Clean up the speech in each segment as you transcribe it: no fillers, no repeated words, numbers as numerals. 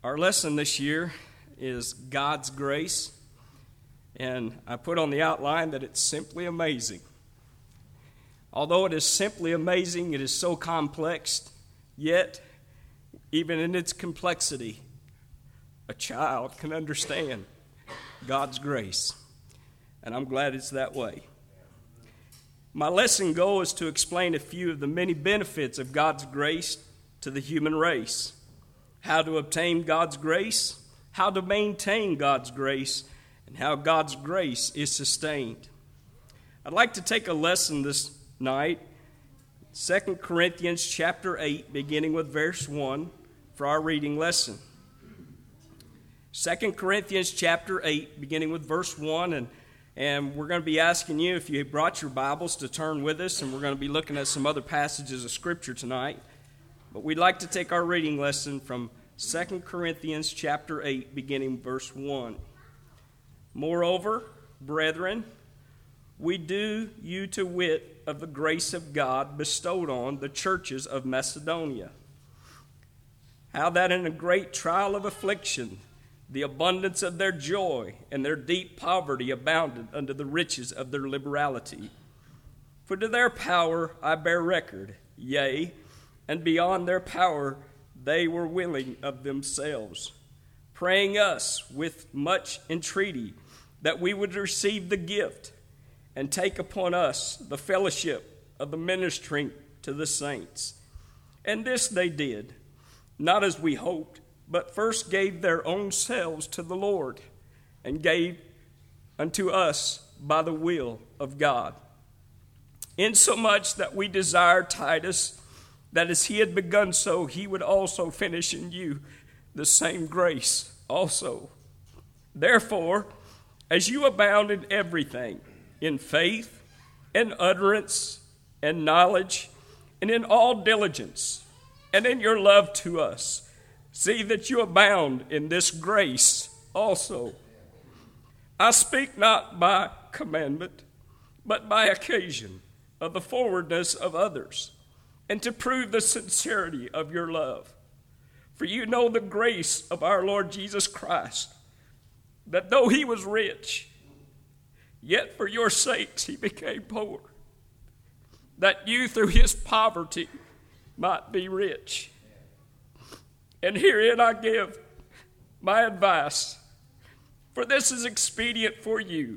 Our lesson this year is God's grace, and I put on the outline that it's simply amazing. Although it is simply amazing, it is so complex, yet, even in its complexity, a child can understand God's grace, and I'm glad it's that way. My lesson goal is to explain a few of the many benefits of God's grace to the human race. How to obtain God's grace, how to maintain God's grace, and how God's grace is sustained. I'd like to take a lesson this night, 2 Corinthians chapter 8, beginning with verse 1, for our reading lesson. 2 Corinthians chapter 8, beginning with verse 1, and we're going to be asking you, if you brought your Bibles, to turn with us, and we're going to be looking at some other passages of Scripture tonight. But we'd like to take our reading lesson from 2 Corinthians chapter 8, beginning verse 1. Moreover, brethren, we do you to wit of the grace of God bestowed on the churches of Macedonia, how that in a great trial of affliction, the abundance of their joy and their deep poverty abounded unto the riches of their liberality. For to their power I bear record, yea, and beyond their power they were willing of themselves, praying us with much entreaty that we would receive the gift and take upon us the fellowship of the ministering to the saints. And this they did, not as we hoped, but first gave their own selves to the Lord, and gave unto us by the will of God. Insomuch that we desire Titus, that as he had begun so, he would also finish in you the same grace also. Therefore, as you abound in everything, in faith, and utterance, and knowledge, and in all diligence, and in your love to us, see that you abound in this grace also. I speak not by commandment, but by occasion of the forwardness of others, and to prove the sincerity of your love. For you know the grace of our Lord Jesus Christ, that though he was rich, yet for your sakes he became poor, that you through his poverty might be rich. And herein I give my advice, for this is expedient for you,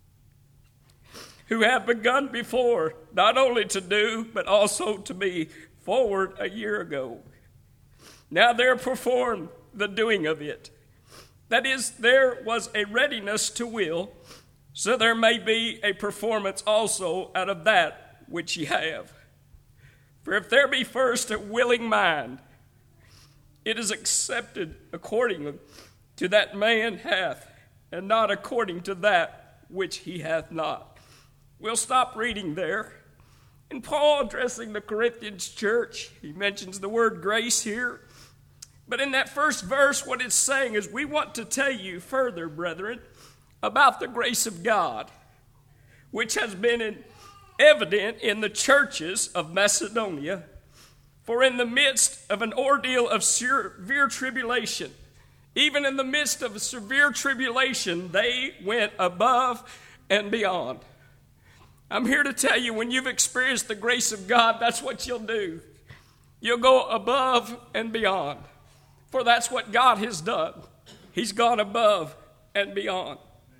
who have begun before not only to do, but also to be forward a year ago. Now there performed the doing of it. That is, there was a readiness to will, so there may be a performance also out of that which ye have. For if there be first a willing mind, it is accepted according to that man hath, and not according to that which he hath not. We'll stop reading there. And Paul, addressing the Corinthians church, he mentions the word grace here. But in that first verse, what it's saying is, we want to tell you further, brethren, about the grace of God, which has been evident in the churches of Macedonia. For in the midst of an ordeal of severe tribulation, even in the midst of a severe tribulation, they went above and beyond. I'm here to tell you, when you've experienced the grace of God, that's what you'll do. You'll go above and beyond. For that's what God has done. He's gone above and beyond.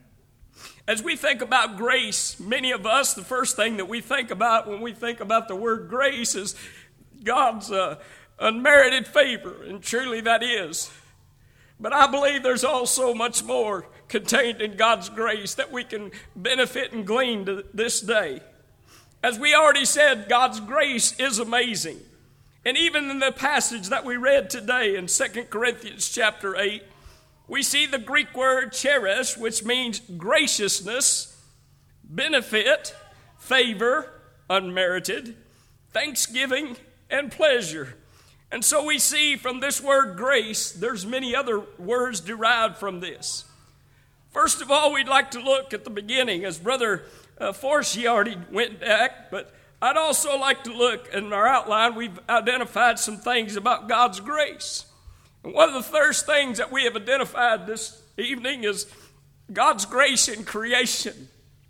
As we think about grace, many of us, the first thing that we think about when we think about the word grace is God's unmerited favor, and truly that is. But I believe there's also much more contained in God's grace that we can benefit and glean to this day. As we already said, God's grace is amazing. And even in the passage that we read today in 2 Corinthians chapter 8, we see the Greek word charis, which means graciousness, benefit, favor, unmerited, thanksgiving, and pleasure. And so we see from this word grace, there's many other words derived from this. First of all, we'd like to look at the beginning, as Brother Forsey already went back, but I'd also like to look in our outline. We've identified some things about God's grace. And one of the first things that we have identified this evening is God's grace in creation.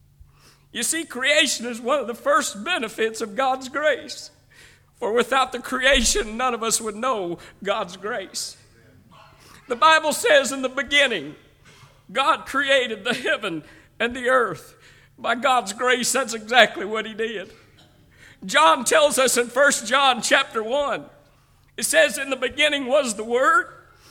You see, creation is one of the first benefits of God's grace. For without the creation, none of us would know God's grace. The Bible says in the beginning, God created the heaven and the earth. By God's grace, that's exactly what he did. John tells us in 1 John chapter 1, it says, in the beginning was the Word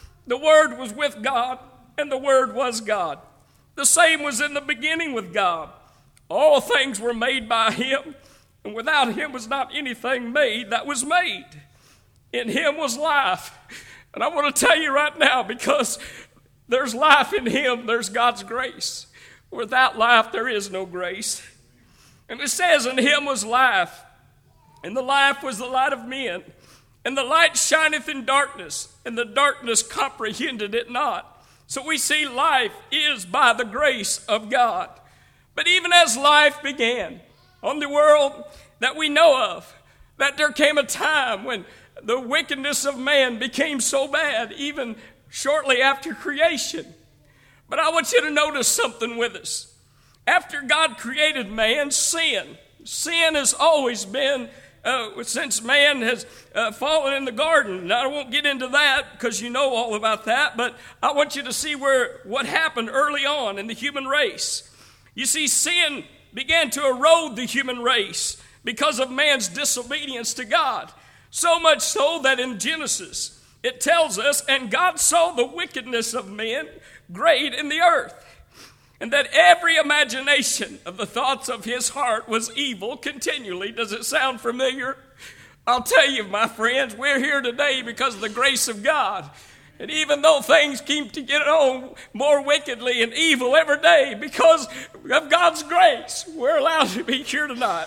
was with God, and the Word was God. The same was in the beginning with God. All things were made by him, and without him was not anything made that was made. In him was life. And I want to tell you right now, because there's life in him, there's God's grace. Without life, there is no grace. And it says, in him was life, and the life was the light of men. And the light shineth in darkness, and the darkness comprehended it not. So we see life is by the grace of God. But even as life began on the world that we know of, that there came a time when the wickedness of man became so bad, even shortly after creation. But I want you to notice something with us. After God created man, sin has always been, since man has fallen in the garden. Now, I won't get into that because you know all about that, but I want you to see what happened early on in the human race. You see, sin began to erode the human race because of man's disobedience to God. So much so that in Genesis, it tells us, and God saw the wickedness of men great in the earth, and that every imagination of the thoughts of his heart was evil continually. Does it sound familiar? I'll tell you, my friends, we're here today because of the grace of God. And even though things keep to get on more wickedly and evil every day, because of God's grace, we're allowed to be here tonight.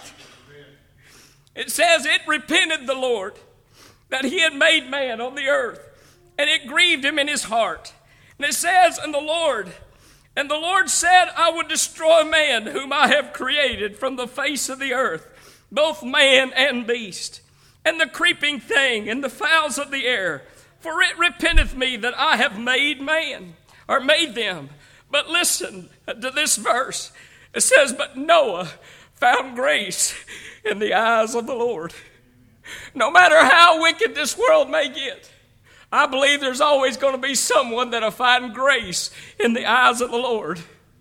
It says, it repented the Lord that he had made man on the earth, and it grieved him in his heart. And it says, and the Lord said, I would destroy man whom I have created from the face of the earth, both man and beast, and the creeping thing, and the fowls of the air. For it repenteth me that I have made man, or made them. But listen to this verse. It says, but Noah found grace in the eyes of the Lord. No matter how wicked this world may get, I believe there's always going to be someone that'll find grace in the eyes of the Lord,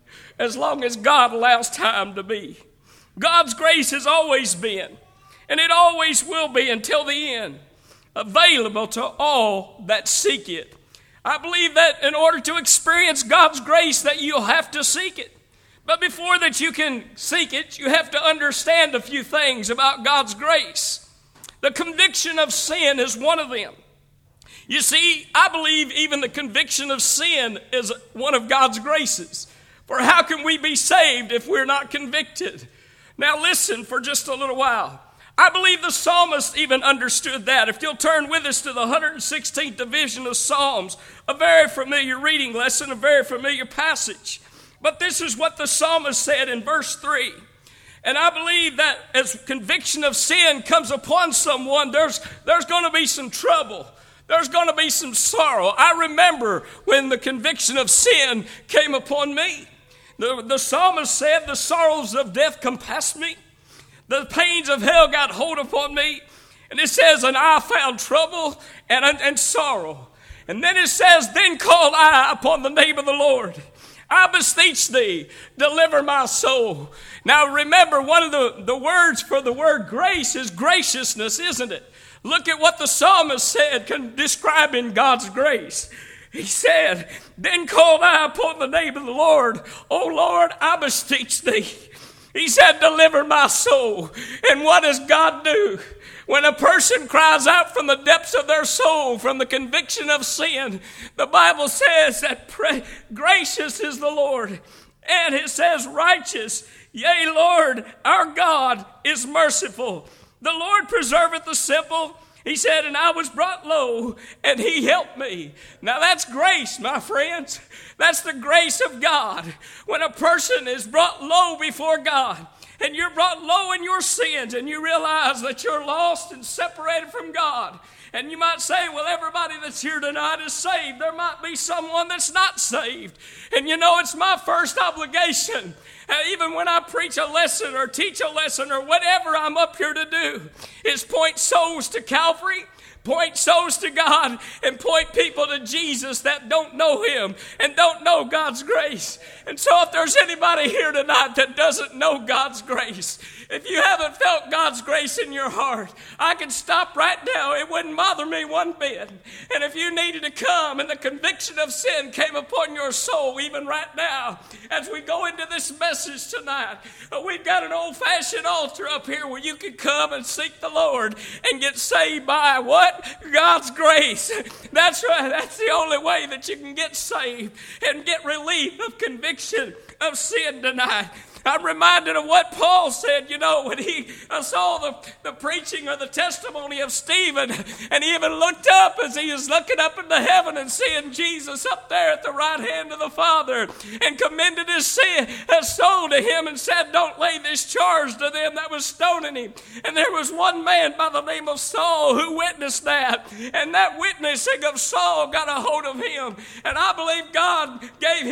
as long as God allows time to be. God's grace has always been, and it always will be until the end, available to all that seek it. I believe that in order to experience God's grace, that you'll have to seek it. But before that you can seek it, you have to understand a few things about God's grace. The conviction of sin is one of them. You see, I believe even the conviction of sin is one of God's graces. For how can we be saved if we're not convicted? Now listen for just a little while. I believe the psalmist even understood that. If you'll turn with us to the 116th division of Psalms, a very familiar reading lesson, a very familiar passage. But this is what the psalmist said in verse 3. And I believe that as conviction of sin comes upon someone, there's going to be some trouble. There's going to be some sorrow. I remember when the conviction of sin came upon me. The psalmist said, the sorrows of death compassed me. The pains of hell got hold upon me. And it says, and I found trouble and sorrow. And then it says, then called I upon the name of the Lord. I beseech thee, deliver my soul. Now remember, one of the words for the word grace is graciousness, isn't it? Look at what the psalmist said describing God's grace. He said, then called I upon the name of the Lord. O Lord, I beseech thee. He said, deliver my soul. And what does God do? When a person cries out from the depths of their soul, from the conviction of sin, the Bible says that gracious is the Lord. And it says righteous. Yea, Lord, our God is merciful. The Lord preserveth the simple. He said, and I was brought low, and he helped me. Now that's grace, my friends. That's the grace of God. When a person is brought low before God, and you're brought low in your sins, and you realize that you're lost and separated from God, And you might say, well, everybody that's here tonight is saved. There might be someone that's not saved. And you know, it's my first obligation, even when I preach a lesson or teach a lesson or whatever I'm up here to do, is point souls to Calvary, point souls to God, and point people to Jesus that don't know Him and don't know God's grace. And so if there's anybody here tonight that doesn't know God's grace, if you haven't felt God's grace in your heart, I can stop right now. It wouldn't bother me one bit. And if you needed to come and the conviction of sin came upon your soul, even right now, as we go into this message tonight, we've got an old-fashioned altar up here where you can come and seek the Lord and get saved by what? God's grace. That's right. That's the only way that you can get saved and get relief of conviction of sin tonight. I'm reminded of what Paul said, you know, when he saw the preaching or the testimony of Stephen, and he even looked up as he was looking up into heaven and seeing Jesus up there at the right hand of the Father, and commended his soul to him and said, don't lay this charge to them that was stoning him. And there was one man by the name of Saul who witnessed that, and that witnessing of Saul got a hold of him. And I believe God gave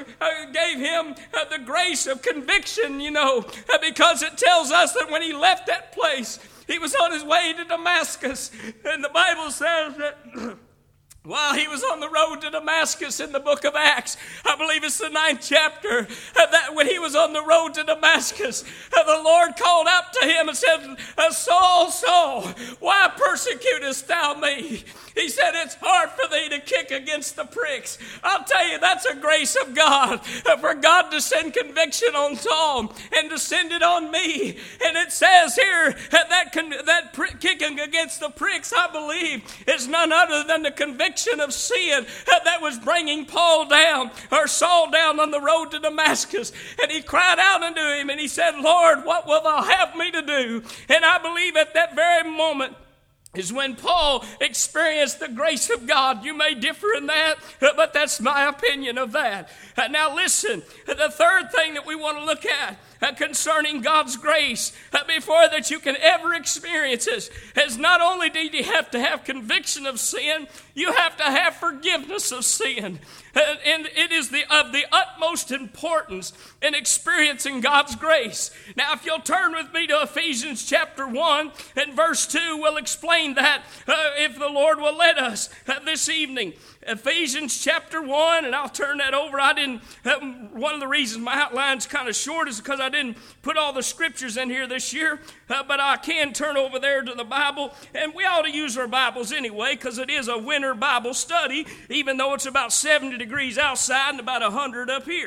him the grace of conviction, you know, because it tells us that when he left that place, he was on his way to Damascus. And the Bible says that while he was on the road to Damascus in the book of Acts, I believe it's the 9th chapter, that when he was on the road to Damascus, the Lord called out to him and said, Saul, Saul, why persecutest thou me? He said, it's hard for thee to kick against the pricks. I'll tell you, that's a grace of God, for God to send conviction on Saul and to send it on me. And it says here that kicking against the pricks, I believe, is none other than the conviction of sin that was bringing Saul down on the road to Damascus. And he cried out unto him and he said, Lord, what wilt thou have me to do? And I believe at that very moment is when Paul experienced the grace of God. You may differ in that, but that's my opinion of that. Now listen, the third thing that we want to look at concerning God's grace before that you can ever experience this is not only do you have to have conviction of sin, you have to have forgiveness of sin. And it is of the utmost importance in experiencing God's grace. Now, if you'll turn with me to Ephesians chapter 1 and verse 2, we'll explain that if the Lord will let us this evening. Ephesians chapter 1, and I'll turn that over. One of the reasons my outline's kind of short is because I didn't put all the scriptures in here this year, but I can turn over there to the Bible, and we ought to use our Bibles anyway because it is a winter Bible study, even though it's about 70 degrees outside and about 100 up here.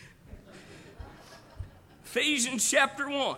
Ephesians chapter 1,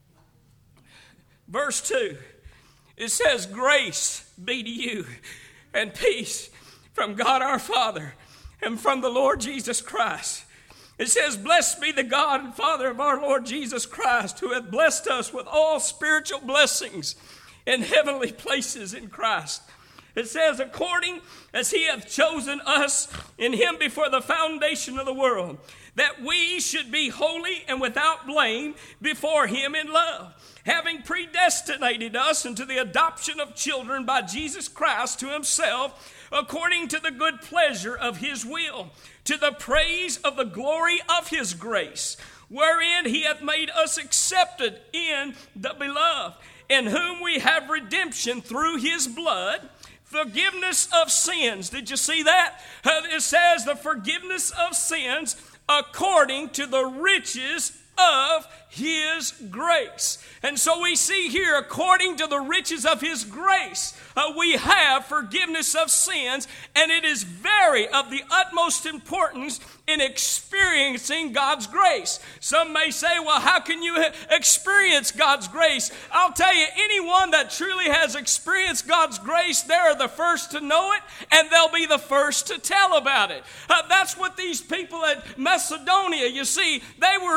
verse 2, it says, grace be to you and peace from God our Father and from the Lord Jesus Christ. It says, blessed be the God and Father of our Lord Jesus Christ, who hath blessed us with all spiritual blessings in heavenly places in Christ. It says, according as he hath chosen us in him before the foundation of the world, that we should be holy and without blame before him in love, having predestinated us into the adoption of children by Jesus Christ to himself, according to the good pleasure of his will, to the praise of the glory of his grace, wherein he hath made us accepted in the beloved, in whom we have redemption through his blood, forgiveness of sins. Did you see that? It says the forgiveness of sins according to the riches of his grace. And so we see here, according to the riches of his grace, we have forgiveness of sins, and it is very of the utmost importance in experiencing God's grace. Some may say, well, how can you experience God's grace? I'll tell you, anyone that truly has experienced God's grace, they're the first to know it, and they'll be the first to tell about it. That's what these people at Macedonia, you see, they were not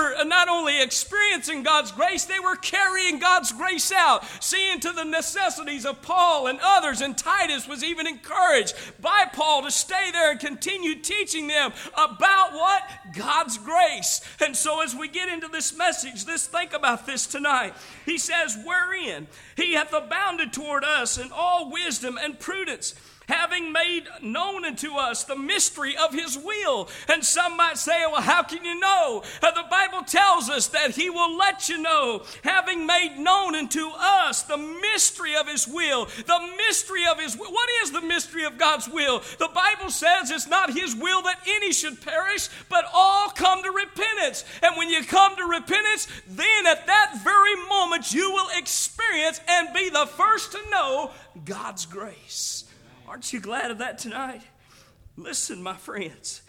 only experiencing God's grace, they were carrying God's grace out, seeing to the necessities of Paul and others. And Titus was even encouraged by Paul to stay there and continue teaching them about what? God's grace. And so as we get into this message, let's think about this tonight. He says, wherein he hath abounded toward us in all wisdom and prudence, having made known unto us the mystery of his will. And some might say, well, how can you know? The Bible tells us that he will let you know, having made known unto us the mystery of his will. The mystery of his will. What is the mystery of God's will? The Bible says it's not his will that any should perish, but all come to repentance. And when you come to repentance, then at that very moment you will experience and be the first to know God's grace. Aren't you glad of that tonight? Listen, my friends.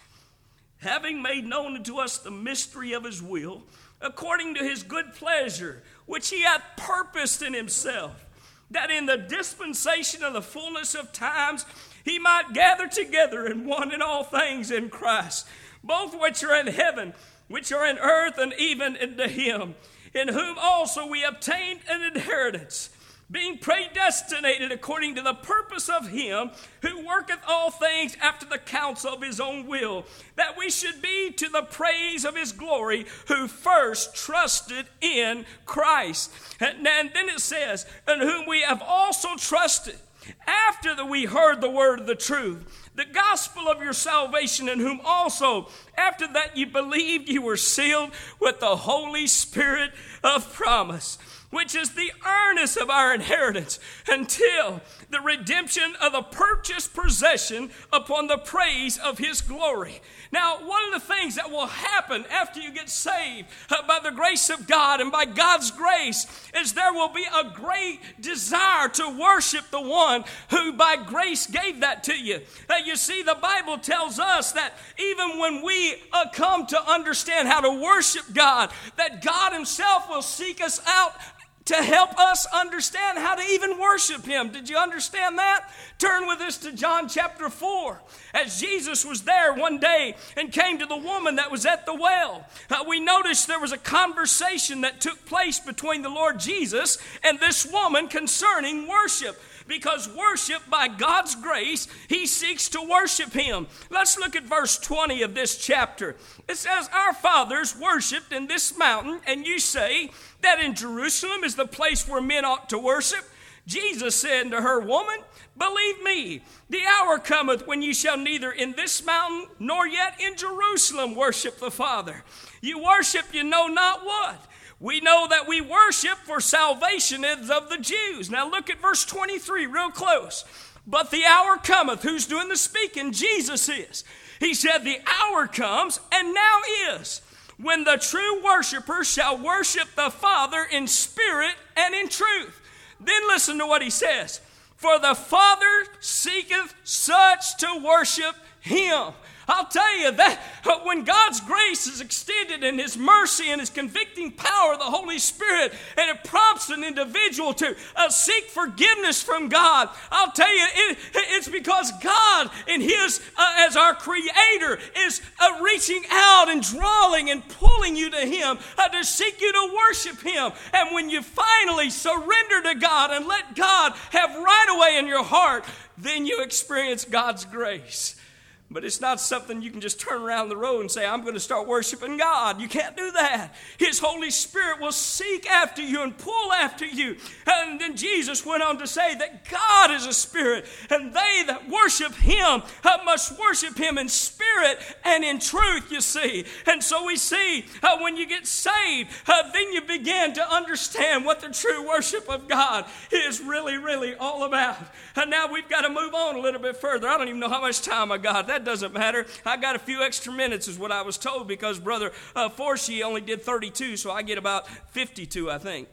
Having made known unto us the mystery of his will, according to his good pleasure, which he hath purposed in himself, that in the dispensation of the fullness of times he might gather together in one and all things in Christ, both which are in heaven, which are in earth, and even into him, in whom also we obtained an inheritance, being predestinated according to the purpose of him who worketh all things after the counsel of his own will, that we should be to the praise of his glory, who first trusted in Christ. And then it says, in whom we have also trusted, after that we heard the word of the truth, the gospel of your salvation, in whom also, after that you believed, you were sealed with the Holy Spirit of promise, which is the earnest of our inheritance, until the redemption of the purchased possession upon the praise of his glory. Now, one of the things that will happen after you get saved by the grace of God and by God's grace is there will be a great desire to worship the one who by grace gave that to you. You see, the Bible tells us that even when we come to understand how to worship God, that God himself will seek us out to help us understand how to even worship him. Did you understand that? Turn with us to John chapter 4. As Jesus was there one day and came to the woman that was at the well, we noticed there was a conversation that took place between the Lord Jesus and this woman concerning worship. Because worship, by God's grace, he seeks to worship him. Let's look at verse 20 of this chapter. It says, our fathers worshipped in this mountain, and you say that in Jerusalem is the place where men ought to worship. Jesus said to her, woman, believe me, the hour cometh when you shall neither in this mountain nor yet in Jerusalem worship the Father. You worship you know not what. We know that we worship for salvation is of the Jews. Now look at verse 23 real close. But the hour cometh. Who's doing the speaking? Jesus is. He said the hour comes and now is when the true worshiper shall worship the Father in spirit and in truth. Then listen to what he says. For the Father seeketh such to worship him. I'll tell you that when God's grace is extended and his mercy and his convicting power of the Holy Spirit, and it prompts an individual to seek forgiveness from God, I'll tell you it's because God in his as our creator is reaching out and drawing and pulling you to him to seek you to worship him. And when you finally surrender to God and let God have right away in your heart, then you experience God's grace. But it's not something you can just turn around the road and say, I'm going to start worshiping God. You can't do that. His Holy Spirit will seek after you and pull after you. And then Jesus went on to say that God is a spirit, and they that worship him must worship him in spirit and in truth, you see. And so we see when you get saved, then you begin to understand what the true worship of God is really, really all about. And now we've got to move on a little bit further. I don't even know how much time I got. That doesn't matter. I got a few extra minutes is what I was told, because Brother Forsey only did 32, so I get about 52, I think.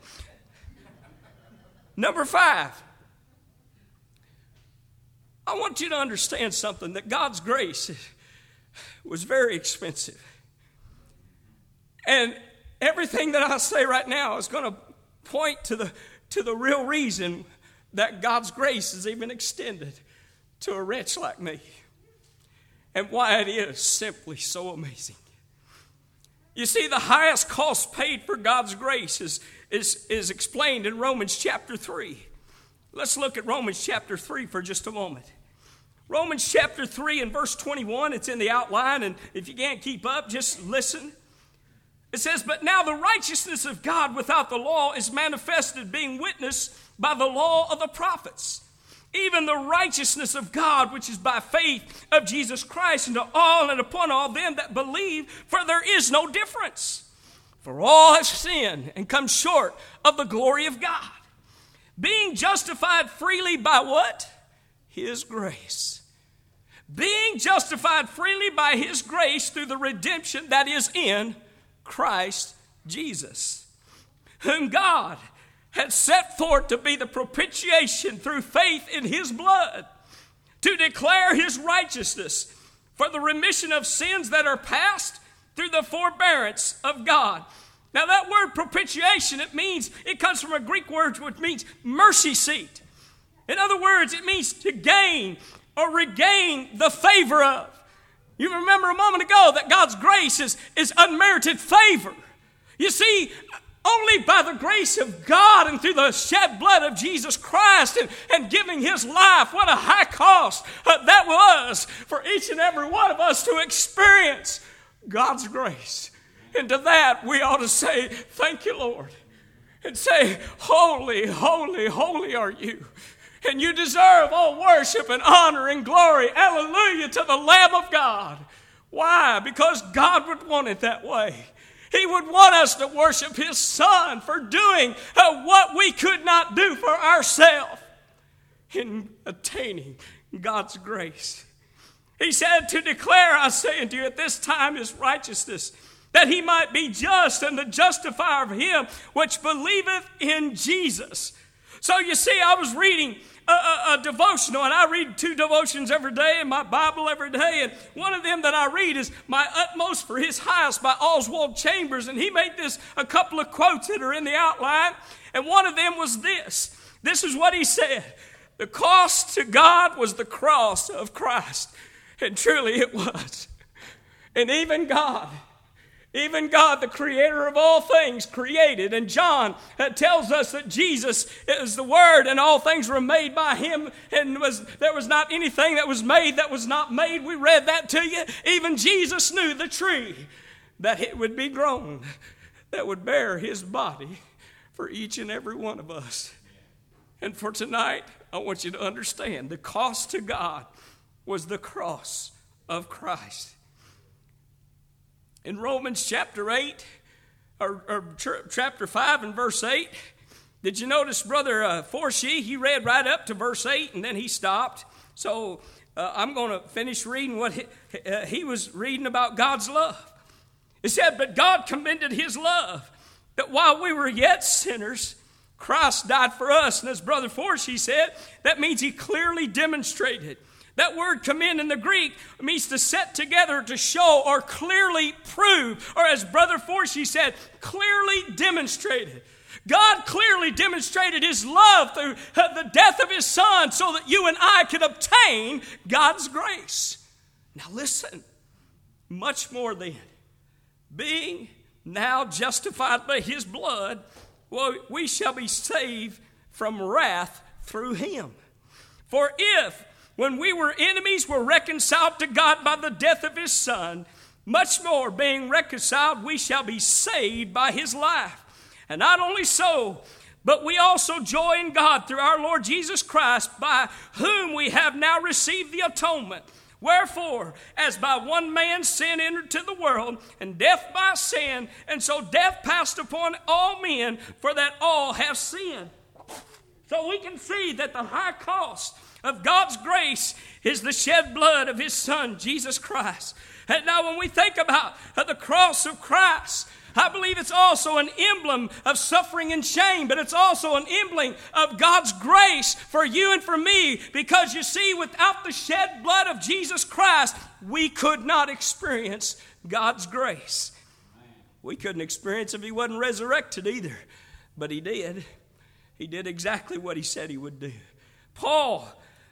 Number 5. I want you to understand something, that God's grace was very expensive. And everything that I say right now is going to point to the real reason that God's grace is even extended to a wretch like me. And why it is simply so amazing. You see, the highest cost paid for God's grace is explained in Romans chapter 3. Let's look at Romans chapter 3 for just a moment. Romans chapter 3 and verse 21, it's in the outline, and if you can't keep up, just listen. It says, "But now the righteousness of God without the law is manifested, being witnessed by the law of the prophets, even the righteousness of God, which is by faith of Jesus Christ, into all and upon all them that believe, for there is no difference. For all have sinned and come short of the glory of God, being justified freely by" what? His grace. Being justified freely by His grace through the redemption that is in Christ Jesus, whom God had set forth to be the propitiation through faith in His blood, to declare His righteousness for the remission of sins that are past through the forbearance of God. Now that word propitiation, it comes from a Greek word which means mercy seat. In other words, it means to gain or regain the favor of. You remember a moment ago that God's grace is unmerited favor. You see, only by the grace of God and through the shed blood of Jesus Christ and giving His life, what a high cost that was for each and every one of us to experience God's grace. And to that we ought to say, "Thank you, Lord." And say, "Holy, holy, holy are you. And you deserve all worship and honor and glory." Hallelujah to the Lamb of God. Why? Because God would want it that way. He would want us to worship His Son for doing what we could not do for ourselves in attaining God's grace. He said, "To declare, I say unto you, at this time His righteousness, that He might be just and the justifier of him which believeth in Jesus." So you see, I was reading a devotional, and I read 2 devotions every day in my Bible every day, and one of them that I read is "My Utmost for His Highest" by Oswald Chambers, and he made a couple of quotes that are in the outline, and one of them was this. This is what he said: "The cost to God was the cross of Christ," and truly it was. And even God, the creator of all things, created. And John tells us that Jesus is the Word, and all things were made by Him, and there was not anything that was made that was not made. We read that to you. Even Jesus knew the tree that it would be grown, that would bear His body for each and every one of us. And for tonight, I want you to understand the cost to God was the cross of Christ. In Romans chapter 8, or chapter 5 and verse 8, did you notice Brother Forshee? He read right up to verse 8 and then he stopped. So I'm going to finish reading what he was reading about God's love. It said, "But God commended His love, that while we were yet sinners, Christ died for us." And as Brother Forshee said, that means He clearly demonstrated. That word "commend" in the Greek means to set together, to show, or clearly prove, or as Brother Forshee said, clearly demonstrated. God clearly demonstrated His love through the death of His Son so that you and I could obtain God's grace. Now listen, much more then, being now justified by His blood, well, we shall be saved from wrath through Him. For if, when we were enemies, were reconciled to God by the death of His Son, much more, being reconciled, we shall be saved by His life. And not only so, but we also joy in God through our Lord Jesus Christ, by whom we have now received the atonement. Wherefore, as by one man sin entered to the world, and death by sin, and so death passed upon all men, for that all have sinned. So we can see that the high cost of God's grace is the shed blood of His Son, Jesus Christ. And now when we think about the cross of Christ, I believe it's also an emblem of suffering and shame, but it's also an emblem of God's grace for you and for me, because you see, without the shed blood of Jesus Christ, we could not experience God's grace. We couldn't experience if He wasn't resurrected either, but He did. He did exactly what He said He would do. Paul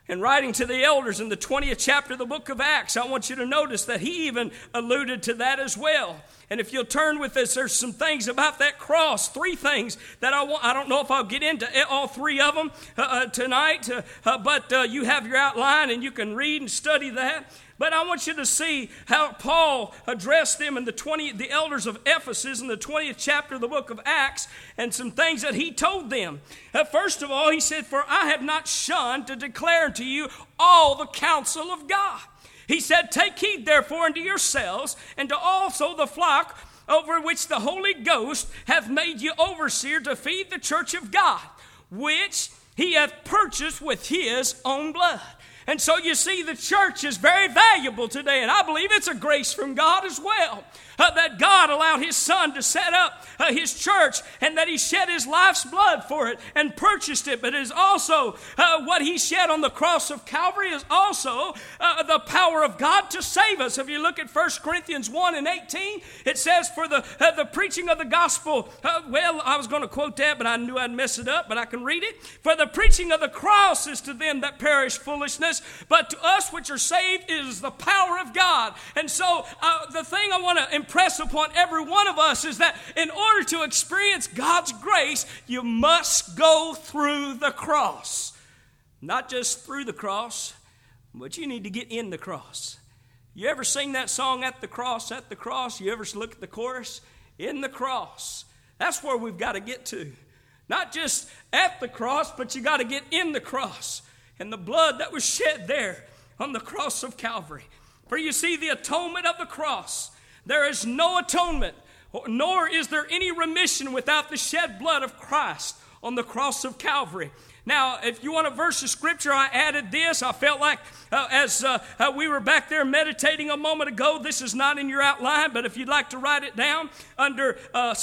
In writing to the elders in the 20th chapter of the book of Acts, I want you to notice that he even alluded to that as well. And if you'll turn with us, there's some things about that cross, 3 things that I don't know if I'll get into all 3 of them tonight, but you have your outline and you can read and study that. But I want you to see how Paul addressed them in the elders of Ephesus in the 20th chapter of the book of Acts, and some things that he told them. First of all, he said, "For I have not shunned to declare unto you all the counsel of God." He said, "Take heed therefore unto yourselves, and to also the flock over which the Holy Ghost hath made you overseer to feed the church of God, which he hath purchased with his own blood." And so you see, the church is very valuable today, and I believe it's a grace from God as well. That God allowed his son to set up his church, and that he shed his life's blood for it and purchased it. But it is also what he shed on the cross of Calvary is also the power of God to save us. If you look at 1 Corinthians 1:18, it says, "For the preaching of the gospel," well, I was going to quote that, but I knew I'd mess it up, but I can read it. "For the preaching of the cross is to them that perish foolishness, but to us which are saved is the power of God." And so the thing I want to impress upon every one of us is that in order to experience God's grace, you must go through the cross. Not just through the cross, but you need to get in the cross. You ever sing that song, "At the cross, at the cross"? You ever look at the chorus? In the cross. That's where we've got to get to. Not just at the cross, but you got to get in the cross. And the blood that was shed there on the cross of Calvary. For you see, the atonement of the cross, there is no atonement, nor is there any remission without the shed blood of Christ on the cross of Calvary. Now, if you want a verse of Scripture, I added this. I felt like as we were back there meditating a moment ago, this is not in your outline, but if you'd like to write it down, under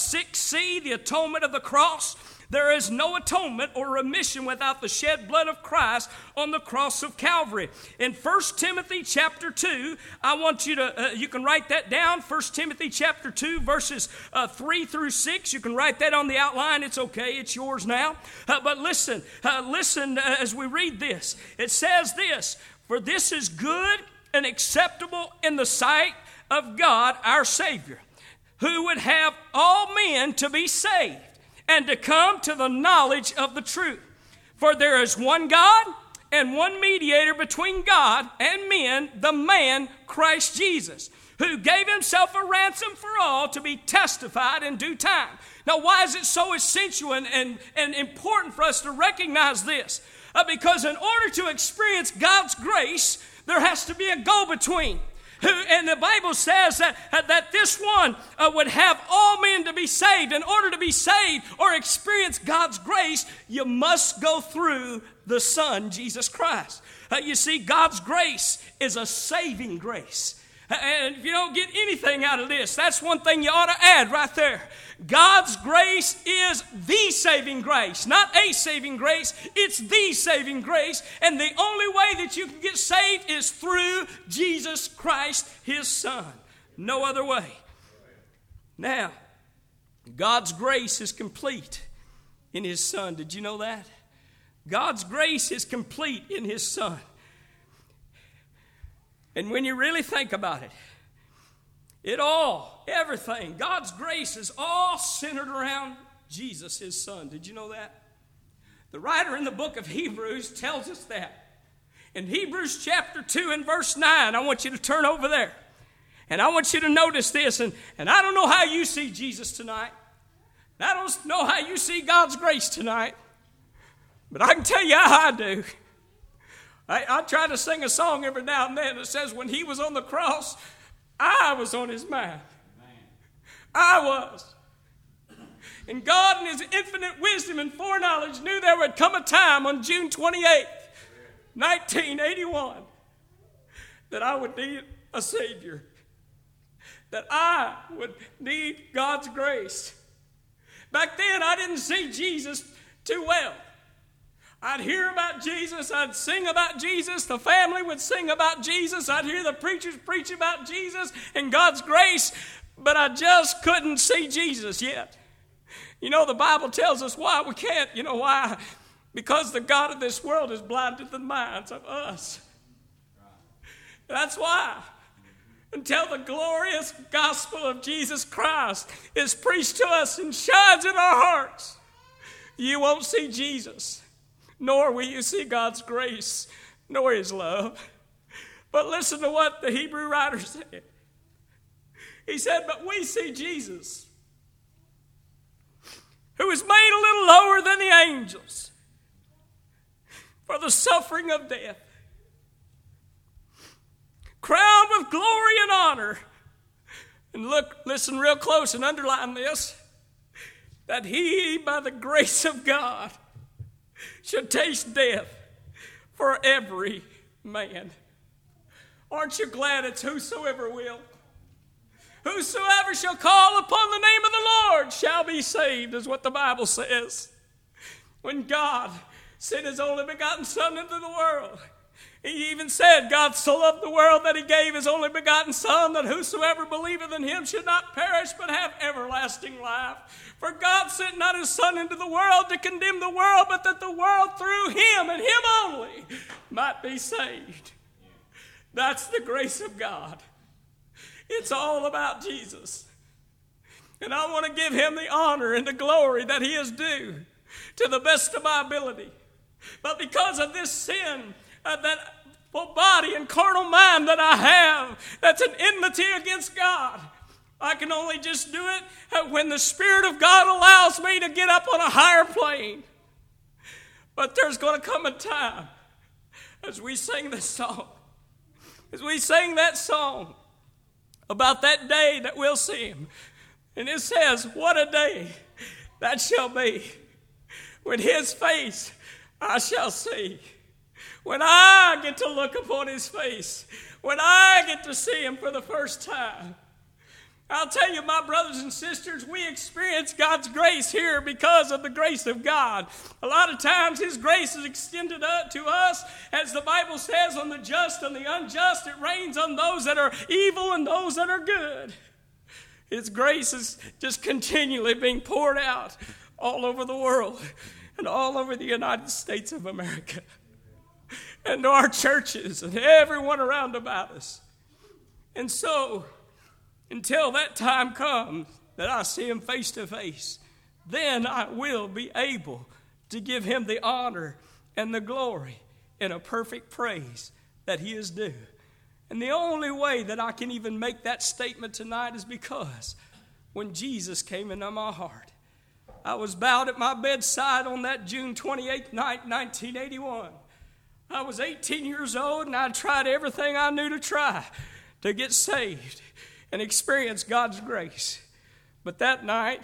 6C, the atonement of the cross. There is no atonement or remission without the shed blood of Christ on the cross of Calvary. In 1 Timothy chapter 2, I want you to, you can write that down, 1 Timothy chapter 2, verses 3 through 6. You can write that on the outline. It's okay. It's yours now. But listen as we read this. It says this, "For this is good and acceptable in the sight of God our Savior, who would have all men to be saved and to come to the knowledge of the truth. For there is one God and one mediator between God and men, the man Christ Jesus, who gave himself a ransom for all to be testified in due time." Now, why is it so essential and important for us to recognize this? Because in order to experience God's grace, there has to be a go-between. And the Bible says that this one would have all men to be saved. In order to be saved or experience God's grace, you must go through the Son, Jesus Christ. You see, God's grace is a saving grace. And if you don't get anything out of this, that's one thing you ought to add right there. God's grace is the saving grace, not a saving grace. It's the saving grace. And the only way that you can get saved is through Jesus Christ, his Son. No other way. Now, God's grace is complete in his Son. Did you know that? God's grace is complete in his Son. And when you really think about it, everything, God's grace is all centered around Jesus, his Son. Did you know that? The writer in the book of Hebrews tells us that. In Hebrews chapter 2 and verse 9, I want you to turn over there. And I want you to notice this. And I don't know how you see Jesus tonight. And I don't know how you see God's grace tonight. But I can tell you how I do. I try to sing a song every now and then that says, when he was on the cross, I was on his mind. I was. And God in his infinite wisdom and foreknowledge knew there would come a time on June 28th, 1981, that I would need a Savior. That I would need God's grace. Back then, I didn't see Jesus too well. I'd hear about Jesus. I'd sing about Jesus. The family would sing about Jesus. I'd hear the preachers preach about Jesus and God's grace. But I just couldn't see Jesus yet. You know, the Bible tells us why we can't. You know why? because the God of this world has blinded the minds of us. That's why, until the glorious gospel of Jesus Christ is preached to us and shines in our hearts, you won't see Jesus, nor will you see God's grace, nor his love. But listen to what the Hebrew writer said. He said, but we see Jesus, who was made a little lower than the angels for the suffering of death, crowned with glory and honor. And listen real close and underline this, that he, by the grace of God, should taste death for every man. Aren't you glad it's whosoever will? Whosoever shall call upon the name of the Lord shall be saved, is what the Bible says. When God sent his only begotten Son into the world, he even said, God so loved the world that he gave his only begotten Son, that whosoever believeth in him should not perish but have everlasting life. For God sent not his Son into the world to condemn the world, but that the world through him and him only might be saved. That's the grace of God. It's all about Jesus. And I want to give him the honor and the glory that he is due to the best of my ability. But because of this sin, that body and carnal mind that I have, that's an enmity against God, I can only just do it when the Spirit of God allows me to get up on a higher plane. But there's going to come a time, as we sing this song, as we sing that song about that day that we'll see him. And it says, what a day that shall be, when his face I shall see. When I get to look upon his face, when I get to see him for the first time. I'll tell you, my brothers and sisters, we experience God's grace here because of the grace of God. A lot of times his grace is extended to us, as the Bible says, on the just and the unjust. It rains on those that are evil and those that are good. His grace is just continually being poured out all over the world and all over the United States of America, and to our churches and everyone around about us. And so, until that time comes that I see him face to face, then I will be able to give him the honor and the glory and a perfect praise that he is due. And the only way that I can even make that statement tonight is because when Jesus came into my heart, I was bowed at my bedside on that June 28th night, 1981. I was 18 years old, and I tried everything I knew to try to get saved and experience God's grace. But that night,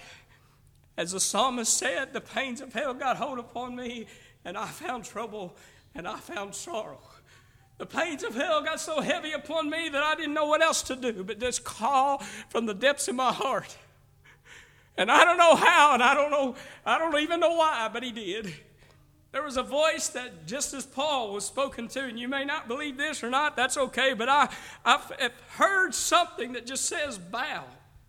as the psalmist said, the pains of hell got hold upon me, and I found trouble and I found sorrow. The pains of hell got so heavy upon me that I didn't know what else to do but just call from the depths of my heart. And I don't know how, and I don't even know why, but he did. There was a voice that, just as Paul was spoken to, and you may not believe this or not, that's okay, but I've heard something that just says bow.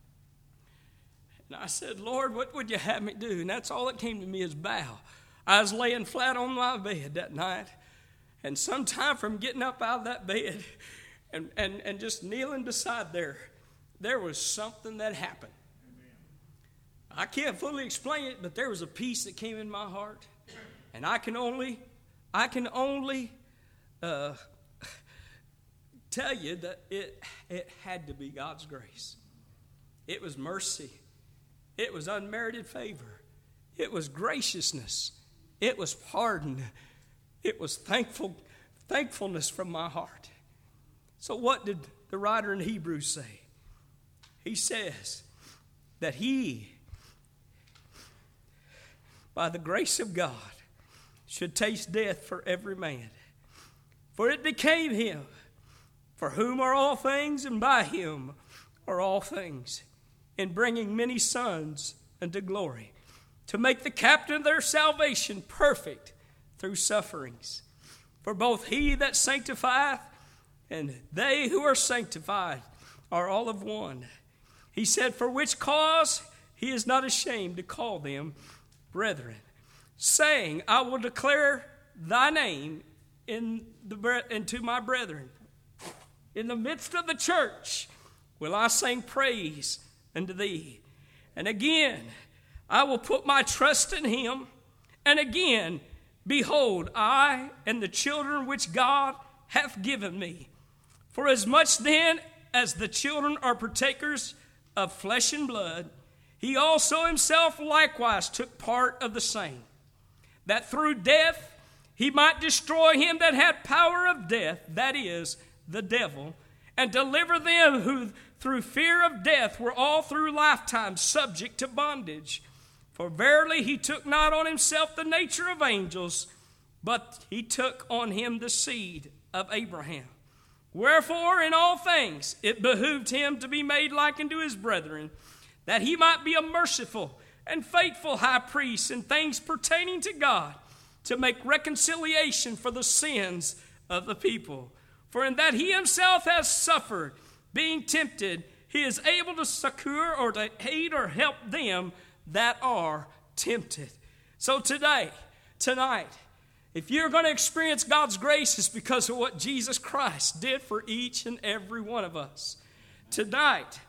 And I said, Lord, what would you have me do? And that's all that came to me is bow. I was laying flat on my bed that night, and sometime from getting up out of that bed and just kneeling beside there was something that happened. I can't fully explain it, but there was a peace that came in my heart. And I can only tell you that it had to be God's grace. It was mercy. It was unmerited favor. It was graciousness. It was pardon. It was thankfulness from my heart. So what did the writer in Hebrews say? He says that he, by the grace of God, should taste death for every man. For it became him, for whom are all things, and by him are all things, in bringing many sons unto glory, to make the captain of their salvation perfect through sufferings. For both he that sanctifieth and they who are sanctified are all of one. He said, for which cause he is not ashamed to call them brethren. saying, I will declare thy name unto my brethren. In the midst of the church will I sing praise unto thee. And again, I will put my trust in him. And again, behold, I and the children which God hath given me. For as much then as the children are partakers of flesh and blood, he also himself likewise took part of the same, that through death he might destroy him that had power of death, that is, the devil, and deliver them who through fear of death were all through lifetime subject to bondage. For verily he took not on himself the nature of angels, but he took on him the seed of Abraham. Wherefore in all things it behooved him to be made like unto his brethren, that he might be a merciful and faithful high priest in things pertaining to God, to make reconciliation for the sins of the people. For in that he himself has suffered, being tempted, he is able to succor or to aid or help them that are tempted. So tonight, if you're going to experience God's grace, it's because of what Jesus Christ did for each and every one of us. Tonight,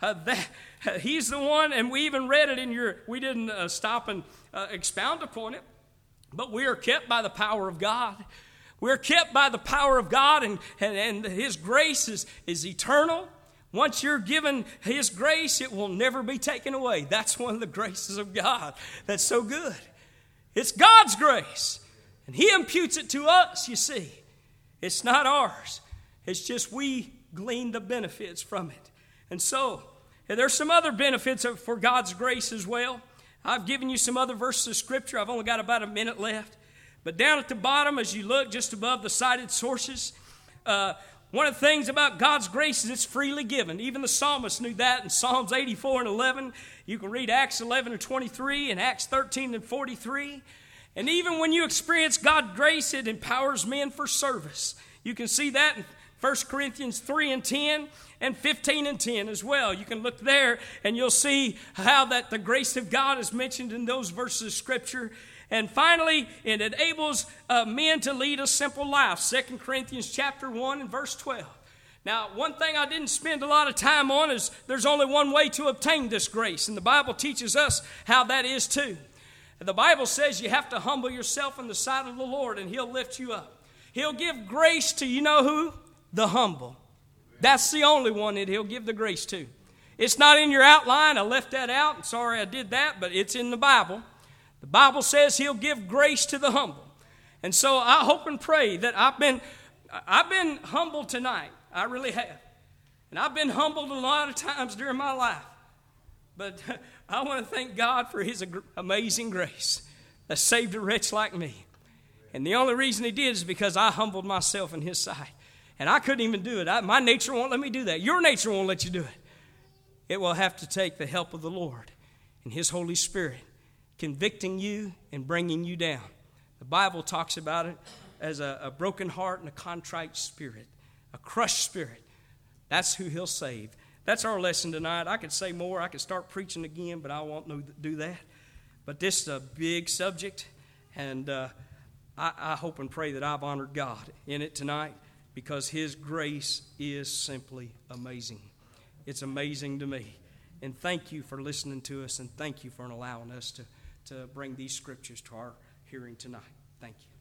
he's the one, and we even read it we didn't stop and expound upon it, but we are kept by the power of God. We're kept by the power of God, and his grace is eternal. Once you're given his grace, it will never be taken away. That's one of the graces of God that's so good. It's God's grace, and he imputes it to us, you see. It's not ours. It's just we glean the benefits from it. And so, there's some other benefits for God's grace as well. I've given you some other verses of Scripture. I've only got about a minute left. But down at the bottom, as you look just above the cited sources, one of the things about God's grace is it's freely given. Even the psalmist knew that in Psalms 84 and 11. You can read Acts 11 and 23 and Acts 13 and 43. And even when you experience God's grace, it empowers men for service. You can see that in 1 Corinthians 3 and 10 and 15 and 10 as well. You can look there and you'll see how that the grace of God is mentioned in those verses of Scripture. And finally, it enables men to lead a simple life. 2 Corinthians chapter 1 and verse 12. Now, one thing I didn't spend a lot of time on is there's only one way to obtain this grace. And the Bible teaches us how that is too. The Bible says you have to humble yourself in the sight of the Lord and he'll lift you up. He'll give grace to, you know who? The humble. That's the only one that he'll give the grace to. It's not in your outline. I left that out. I'm sorry I did that, but it's in the Bible. The Bible says he'll give grace to the humble. And so I hope and pray that I've been humbled tonight. I really have. And I've been humbled a lot of times during my life. But I want to thank God for his amazing grace that saved a wretch like me. And the only reason he did is because I humbled myself in his sight. And I couldn't even do it. My nature won't let me do that. Your nature won't let you do it. It will have to take the help of the Lord and his Holy Spirit convicting you and bringing you down. The Bible talks about it as a broken heart and a contrite spirit, a crushed spirit. That's who he'll save. That's our lesson tonight. I could say more. I could start preaching again, but I won't do that. But this is a big subject, and I hope and pray that I've honored God in it tonight because his grace is simply amazing. It's amazing to me. And thank you for listening to us, and thank you for allowing us to bring these scriptures to our hearing tonight. Thank you.